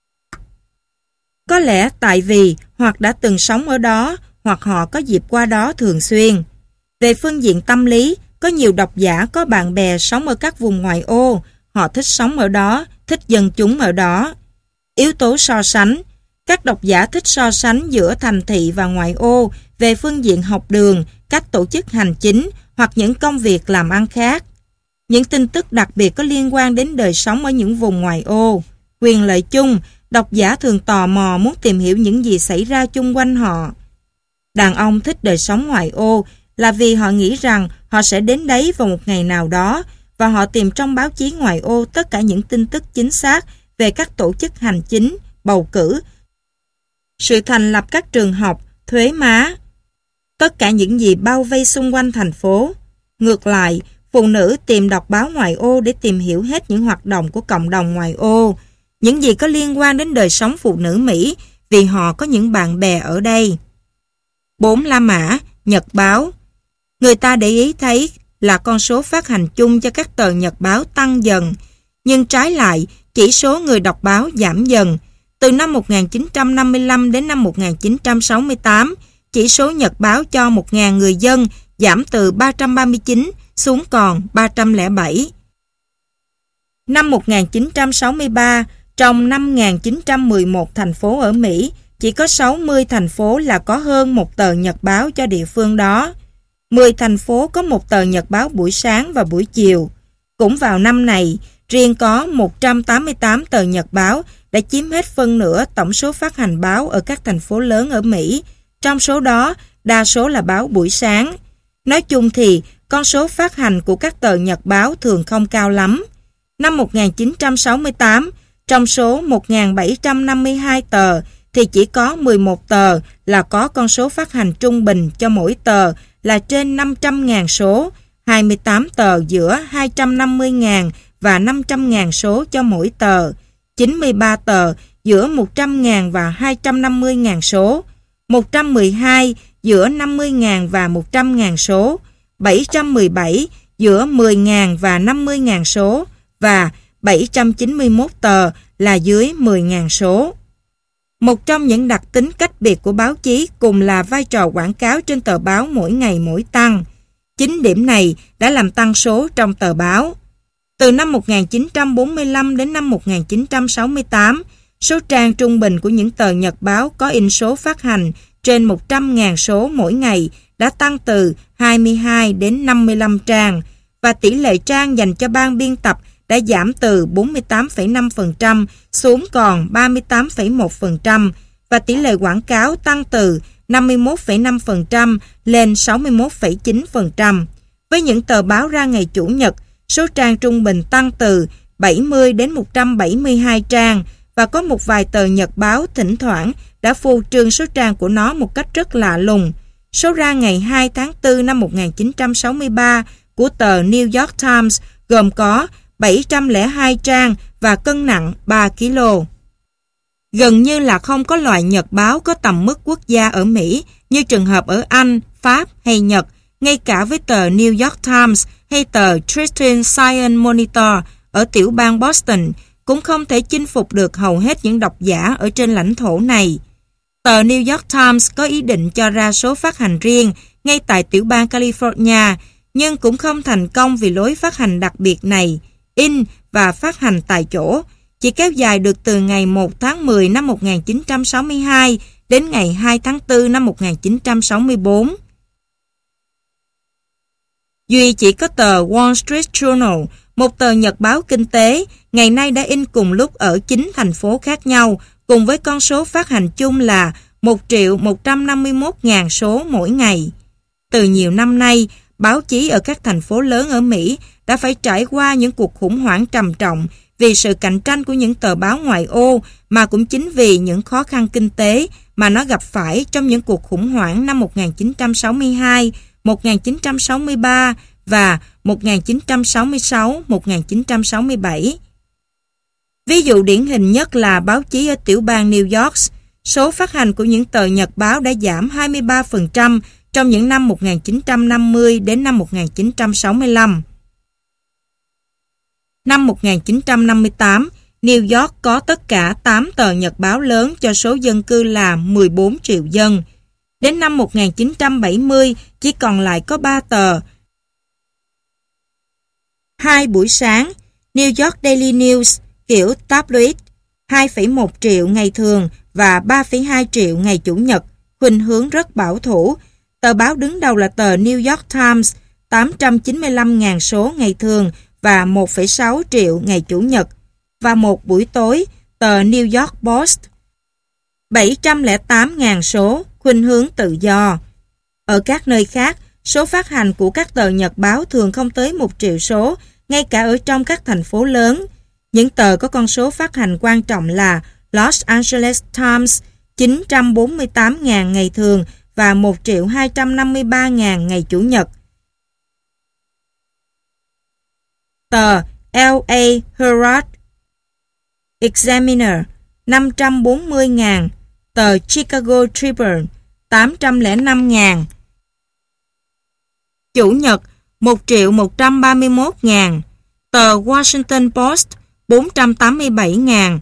Có lẽ tại vì hoặc đã từng sống ở đó hoặc họ có dịp qua đó thường xuyên. Về phương diện tâm lý, có nhiều độc giả có bạn bè sống ở các vùng ngoại ô, họ thích sống ở đó, thích dân chúng ở đó. Yếu tố so sánh, các độc giả thích so sánh giữa thành thị và ngoại ô về phương diện học đường, cách tổ chức hành chính hoặc những công việc làm ăn khác. Những tin tức đặc biệt có liên quan đến đời sống ở những vùng ngoại ô. Quyền lợi chung, độc giả thường tò mò muốn tìm hiểu những gì xảy ra chung quanh họ. Đàn ông thích đời sống ngoại ô là vì họ nghĩ rằng họ sẽ đến đấy vào một ngày nào đó và họ tìm trong báo chí ngoại ô tất cả những tin tức chính xác về các tổ chức hành chính, bầu cử, sự thành lập các trường học, thuế má, tất cả những gì bao vây xung quanh thành phố. Ngược lại, phụ nữ tìm đọc báo ngoại ô để tìm hiểu hết những hoạt động của cộng đồng ngoại ô, những gì có liên quan đến đời sống phụ nữ Mỹ vì họ có những bạn bè ở đây. 4. La Mã, nhật báo. Người ta để ý thấy là con số phát hành chung cho các tờ nhật báo tăng dần, nhưng trái lại, chỉ số người đọc báo giảm dần. Từ năm 1955 đến năm 1968, chỉ số nhật báo cho 1.000 người dân giảm từ 339 xuống còn 307. Năm 1963, trong 5.911 thành phố ở Mỹ, chỉ có 60 thành phố là có hơn một tờ nhật báo cho địa phương đó. 10 thành phố có một tờ nhật báo buổi sáng và buổi chiều. Cũng vào năm này, riêng có 188 tờ nhật báo đã chiếm hết phân nửa tổng số phát hành báo ở các thành phố lớn ở Mỹ. Trong số đó, đa số là báo buổi sáng. Nói chung thì, con số phát hành của các tờ nhật báo thường không cao lắm. Năm 1968, trong số 1.752 tờ, thì chỉ có 11 tờ là có con số phát hành trung bình cho mỗi tờ là trên 500.000 số, 28 tờ giữa 250.000 và 500.000 số cho mỗi tờ, 93 tờ giữa 100.000 và 250.000 số, 112 giữa 50.000 và 100.000 số, 717 giữa 10.000 và 50.000 số và 791 tờ là dưới 10.000 số. Một trong những đặc tính cách biệt của báo chí cùng là vai trò quảng cáo trên tờ báo mỗi ngày mỗi tăng. Chính điểm này đã làm tăng số trong tờ báo. Từ năm 1945 đến năm 1968, số trang trung bình của những tờ nhật báo có in số phát hành trên 100.000 số mỗi ngày đã tăng từ 22 đến 55 trang và tỷ lệ trang dành cho ban biên tập đã giảm từ 48,5% xuống còn 38,1% và tỷ lệ quảng cáo tăng từ 51,5% lên 61,9%. Với những tờ báo ra ngày Chủ nhật, số trang trung bình tăng từ 70 đến 172 trang và có một vài tờ nhật báo thỉnh thoảng đã phô trương số trang của nó một cách rất lạ lùng. Số ra ngày 2 tháng 4 năm 1963 của tờ New York Times gồm có 702 trang và cân nặng 3 kg. Gần như là không có loại nhật báo có tầm mức quốc gia ở Mỹ như trường hợp ở Anh, Pháp hay Nhật, ngay cả với tờ New York Times hay tờ Christian Science Monitor ở tiểu bang Boston cũng không thể chinh phục được hầu hết những độc giả ở trên lãnh thổ này. Tờ New York Times có ý định cho ra số phát hành riêng ngay tại tiểu bang California, nhưng cũng không thành công vì lối phát hành đặc biệt này, in và phát hành tại chỗ, chỉ kéo dài được từ ngày 1 tháng 10 năm 1962 đến ngày 2 tháng 4 năm 1964. duy chỉ có tờ Wall Street Journal, một tờ nhật báo kinh tế, ngày nay đã in cùng lúc ở 9 thành phố khác nhau, cùng với con số phát hành chung là 1.151.000 số mỗi ngày. Từ nhiều năm nay, báo chí ở các thành phố lớn ở Mỹ đã phải trải qua những cuộc khủng hoảng trầm trọng vì sự cạnh tranh của những tờ báo ngoại ô, mà cũng chính vì những khó khăn kinh tế mà nó gặp phải trong những cuộc khủng hoảng năm 1962, 1963 và 1966-1967. Ví dụ điển hình nhất là báo chí ở tiểu bang New York. Số phát hành của những tờ nhật báo đã giảm 23% trong những năm 1950 đến năm 1965. Năm 1958, New York có tất cả 8 tờ nhật báo lớn cho số dân cư là 14 triệu dân. Đến năm 1970, chỉ còn lại có 3 tờ. 2 buổi sáng, New York Daily News kiểu tabloid, 2,1 triệu ngày thường và 3,2 triệu ngày Chủ nhật, khuynh hướng rất bảo thủ. Tờ báo đứng đầu là tờ New York Times, 895.000 số ngày thường và 1,6 triệu ngày Chủ nhật. Và một buổi tối, tờ New York Post, 708.000 số, khuynh hướng tự do. Ở các nơi khác, số phát hành của các tờ nhật báo thường không tới 1 triệu số, ngay cả ở trong các thành phố lớn. Những tờ có con số phát hành quan trọng là Los Angeles Times, 948.000 ngày thường và 1.253.000 ngày Chủ nhật. Tờ LA Herald Examiner, 540.000. Tờ Chicago Tribune, 805.000. Chủ nhật, 1.131.000. Tờ Washington Post, 487.000.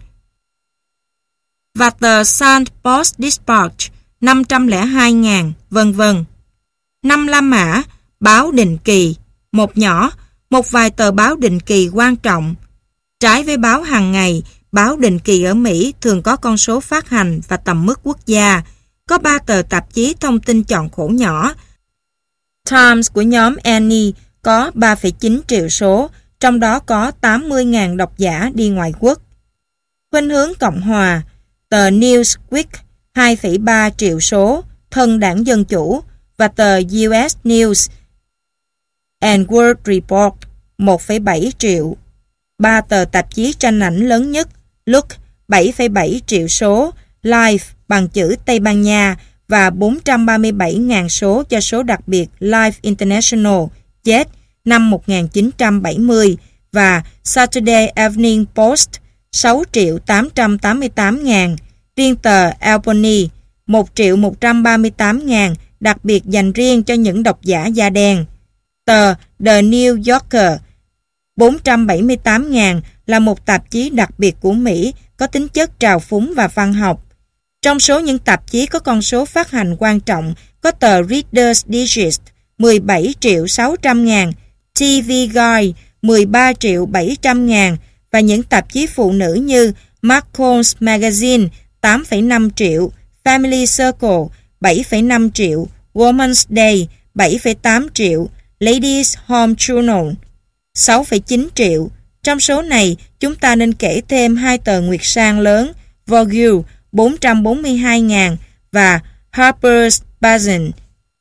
Và tờ Sun Post Dispatch, 502.000, vân vân. 5 La Mã, báo định kỳ. Một nhỏ, một vài tờ báo định kỳ quan trọng. Trái với báo hàng ngày, báo định kỳ ở Mỹ thường có con số phát hành và tầm mức quốc gia. Có 3 tờ tạp chí thông tin chọn khổ nhỏ. Times của nhóm Annie có 3,9 triệu số, trong đó có 80.000 độc giả đi ngoại quốc. Khuynh hướng Cộng hòa, tờ Newsweek 2,3 triệu số, thân đảng Dân Chủ, và tờ US News and World Report 1,7 triệu. 3 tờ tạp chí tranh ảnh lớn nhất, Look 7,7 triệu số, Life bằng chữ Tây Ban Nha và 437.000 số cho số đặc biệt Life International, chết năm 1970, và Saturday Evening Post 6.888.000. Riêng tờ Albany 1.138.000, đặc biệt dành riêng cho những độc giả da đen. Tờ The New Yorker 478.000 là một tạp chí đặc biệt của Mỹ có tính chất trào phúng và văn học. Trong số những tạp chí có con số phát hành quan trọng có tờ Reader's Digest 17.600.000, TV Guide 13.700.000 và những tạp chí phụ nữ như Macom's Magazine 8,5 triệu, Family Circle 7,5 triệu, Woman's Day 7,8 triệu, Ladies Home Journal 6,9 triệu. Trong số này, chúng ta nên kể thêm 2 tờ nguyệt sang lớn, Vogue 442.000 và Harper's Bazaar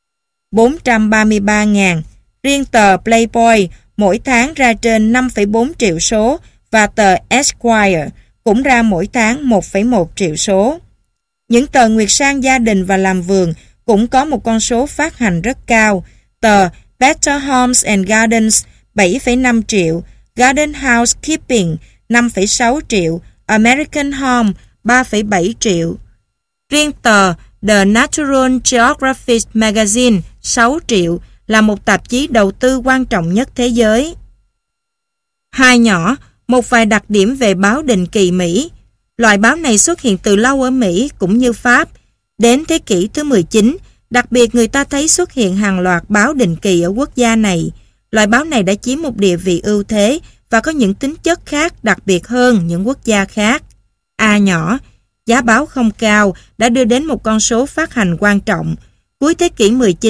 433.000. Riêng tờ Playboy mỗi tháng ra trên 5,4 triệu số và tờ Esquire cũng ra mỗi tháng 1,1 triệu số. Những tờ nguyệt sang gia đình và làm vườn cũng có một con số phát hành rất cao. Tờ Better Homes and Gardens 7,5 triệu, Garden Housekeeping 5,6 triệu, American Home 3,7 triệu. Riêng tờ The Natural Geographic Magazine 6 triệu là một tạp chí đầu tư quan trọng nhất thế giới. 2 nhỏ, một vài đặc điểm về báo định kỳ Mỹ. Loại báo này xuất hiện từ lâu ở Mỹ cũng như Pháp. Đến thế kỷ thứ 19, đặc biệt người ta thấy xuất hiện hàng loạt báo định kỳ ở quốc gia này. Loại báo này đã chiếm một địa vị ưu thế và có những tính chất khác đặc biệt hơn những quốc gia khác. A nhỏ, giá báo không cao đã đưa đến một con số phát hành quan trọng. Cuối thế kỷ 19,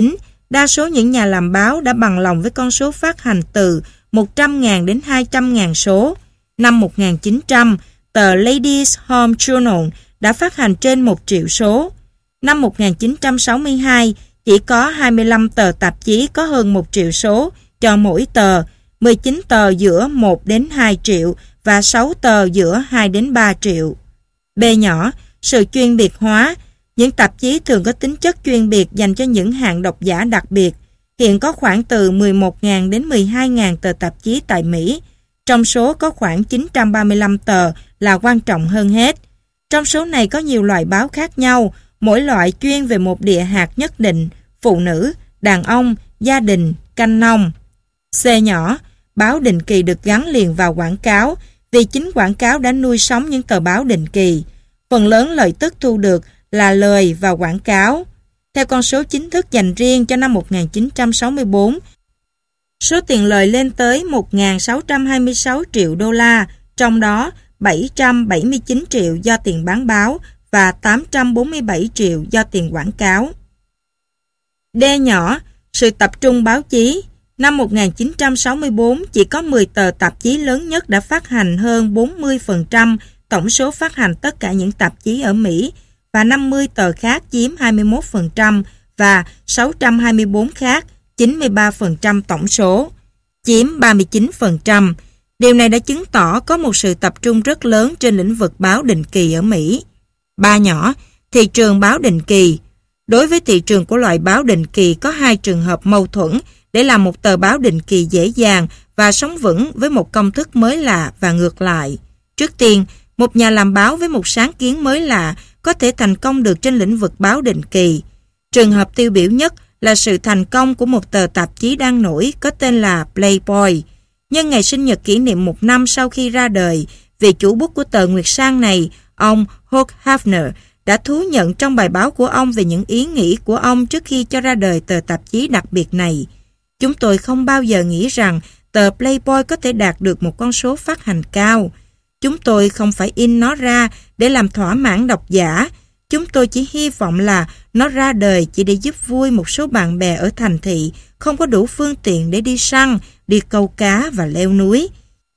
Đa số những nhà làm báo đã bằng lòng với con số phát hành từ 100.000 đến 200.000 số. Năm 1900, tờ Ladies Home Journal đã phát hành trên 1 triệu số. Năm 1962, chỉ có 25 tờ tạp chí có hơn 1 triệu số cho mỗi tờ, 19 tờ giữa 1 đến 2 triệu và 6 tờ giữa 2 đến 3 triệu. B nhỏ, sự chuyên biệt hóa. Những tạp chí thường có tính chất chuyên biệt dành cho những hạng độc giả đặc biệt. Hiện có khoảng từ 11.000 đến 12.000 tờ tạp chí tại Mỹ. Trong số có khoảng 935 tờ là quan trọng hơn hết. Trong số này có nhiều loại báo khác nhau, mỗi loại chuyên về một địa hạt nhất định: phụ nữ, đàn ông, gia đình, canh nông. C nhỏ, báo định kỳ được gắn liền vào quảng cáo, vì chính quảng cáo đã nuôi sống những tờ báo định kỳ. Phần lớn lợi tức thu được là lời vào quảng cáo. Theo con số chính thức dành riêng cho năm 1964, số tiền lời lên tới 1.626 triệu đô la, trong đó 779 triệu do tiền bán báo và 847 triệu do tiền quảng cáo. D nhỏ, sự tập trung báo chí. Năm 1964, chỉ có 10 tờ tạp chí lớn nhất đã phát hành hơn 40% tổng số phát hành tất cả những tạp chí ở Mỹ, và 50 tờ khác chiếm 21% và 624 khác 93% tổng số, chiếm 39%. Điều này đã chứng tỏ có một sự tập trung rất lớn trên lĩnh vực báo định kỳ ở Mỹ. Ba nhỏ, thị trường báo định kỳ. Đối với thị trường của loại báo định kỳ có hai trường hợp mâu thuẫn để làm một tờ báo định kỳ dễ dàng và sống vững với một công thức mới lạ và ngược lại. Trước tiên, một nhà làm báo với một sáng kiến mới lạ có thể thành công được trên lĩnh vực báo định kỳ. Trường hợp tiêu biểu nhất là sự thành công của một tờ tạp chí đang nổi có tên là Playboy. Nhân ngày sinh nhật kỷ niệm 1 năm sau khi ra đời, vị chủ bút của tờ Nguyệt Sang này, ông Hugh Hefner, đã thú nhận trong bài báo của ông về những ý nghĩ của ông trước khi cho ra đời tờ tạp chí đặc biệt này. Chúng tôi không bao giờ nghĩ rằng tờ Playboy có thể đạt được một con số phát hành cao. Chúng tôi không phải in nó ra để làm thỏa mãn độc giả. Chúng tôi chỉ hy vọng là nó ra đời chỉ để giúp vui một số bạn bè ở thành thị không có đủ phương tiện để đi săn, đi câu cá và leo núi.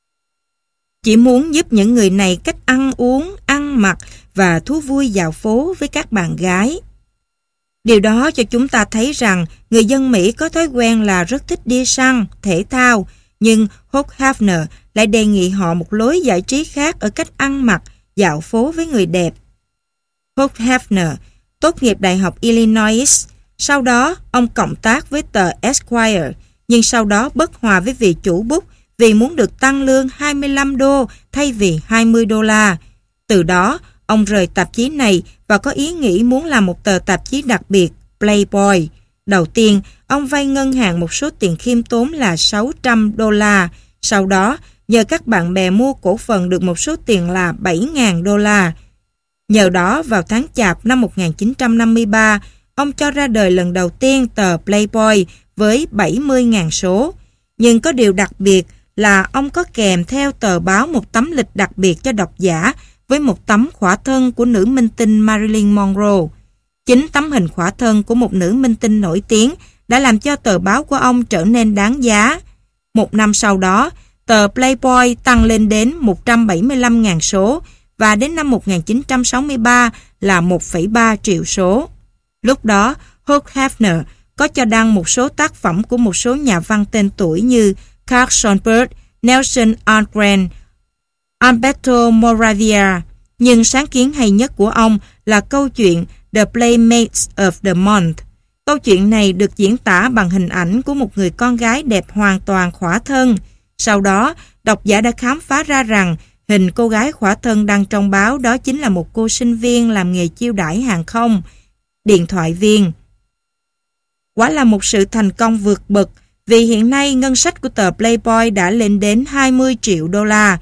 Chỉ muốn giúp những người này cách ăn uống, ăn mặc và thú vui dạo phố với các bạn gái. Điều đó cho chúng ta thấy rằng người dân Mỹ có thói quen là rất thích đi săn, thể thao, nhưng Hugh Hefner lại đề nghị họ một lối giải trí khác ở cách ăn mặc, dạo phố với người đẹp. Hugh Hefner tốt nghiệp Đại học Illinois, sau đó ông cộng tác với tờ Esquire, nhưng sau đó bất hòa với vị chủ bút vì muốn được tăng lương 25 đô thay vì 20 đô la. Từ đó, ông rời tạp chí này và có ý nghĩ muốn làm một tờ tạp chí đặc biệt, Playboy. Đầu tiên, ông vay ngân hàng một số tiền khiêm tốn là 600 đô la. Sau đó, nhờ các bạn bè mua cổ phần được một số tiền là 7.000 đô la. Nhờ đó, vào tháng Chạp năm 1953, ông cho ra đời lần đầu tiên tờ Playboy với 70.000 số. Nhưng có điều đặc biệt là ông có kèm theo tờ báo một tấm lịch đặc biệt cho độc giả với một tấm khỏa thân của nữ minh tinh Marilyn Monroe. Chính tấm hình khỏa thân của một nữ minh tinh nổi tiếng đã làm cho tờ báo của ông trở nên đáng giá. Một năm sau đó, tờ Playboy tăng lên đến 175.000 số và đến năm 1963 là 1,3 triệu số. Lúc đó, Hugh Hefner có cho đăng một số tác phẩm của một số nhà văn tên tuổi như Carl Sandburg, Nelson Algren, Alberto Moravia, nhưng sáng kiến hay nhất của ông là câu chuyện The Playmates of the Month. Câu chuyện này được diễn tả bằng hình ảnh của một người con gái đẹp hoàn toàn khỏa thân. Sau đó, độc giả đã khám phá ra rằng hình cô gái khỏa thân đăng trong báo đó chính là một cô sinh viên làm nghề chiêu đãi hàng không, điện thoại viên. Quả là một sự thành công vượt bậc, vì hiện nay ngân sách của tờ Playboy đã lên đến 20 triệu đô la,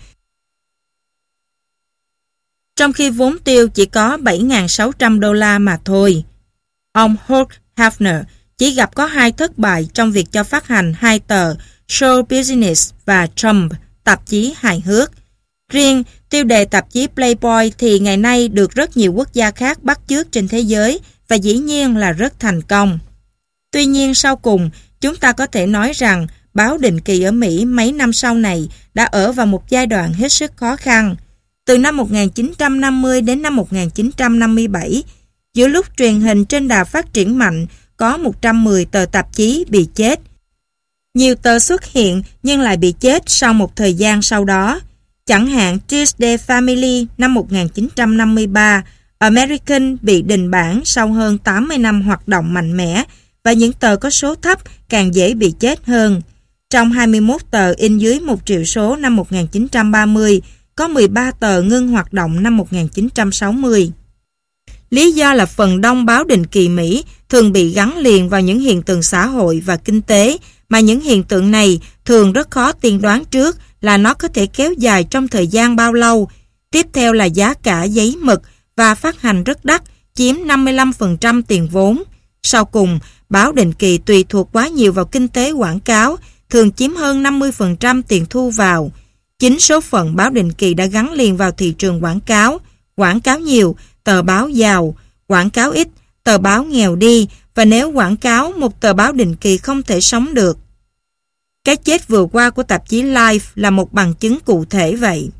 trong khi vốn tiêu chỉ có 7.600 đô la mà thôi. Ông Hugh Hefner chỉ gặp có 2 thất bại trong việc cho phát hành 2 tờ Show Business và Trump, tạp chí hài hước. Riêng tiêu đề tạp chí Playboy thì ngày nay được rất nhiều quốc gia khác bắt chước trên thế giới và dĩ nhiên là rất thành công. Tuy nhiên sau cùng, chúng ta có thể nói rằng báo định kỳ ở Mỹ mấy năm sau này đã ở vào một giai đoạn hết sức khó khăn. Từ năm 1950 đến năm 1957, giữa lúc truyền hình trên đà phát triển mạnh, có 110 tờ tạp chí bị chết. Nhiều tờ xuất hiện nhưng lại bị chết sau một thời gian sau đó. Chẳng hạn Tuesday Family năm 1953, American bị đình bản sau hơn 80 năm hoạt động mạnh mẽ, và những tờ có số thấp càng dễ bị chết hơn. Trong 21 tờ in dưới 1 triệu số năm 1930, có 13 tờ ngưng hoạt động năm 1960. Lý do là phần đông báo định kỳ Mỹ thường bị gắn liền vào những hiện tượng xã hội và kinh tế, mà những hiện tượng này thường rất khó tiên đoán trước là nó có thể kéo dài trong thời gian bao lâu. Tiếp theo là giá cả giấy mực và phát hành rất đắt, chiếm 55% tiền vốn. Sau cùng, báo định kỳ tùy thuộc quá nhiều vào kinh tế quảng cáo, thường chiếm hơn 50% tiền thu vào. Chính số phận báo định kỳ đã gắn liền vào thị trường quảng cáo nhiều, tờ báo giàu, quảng cáo ít, tờ báo nghèo đi, và nếu quảng cáo, một tờ báo định kỳ không thể sống được. Cái chết vừa qua của tạp chí Life là một bằng chứng cụ thể vậy.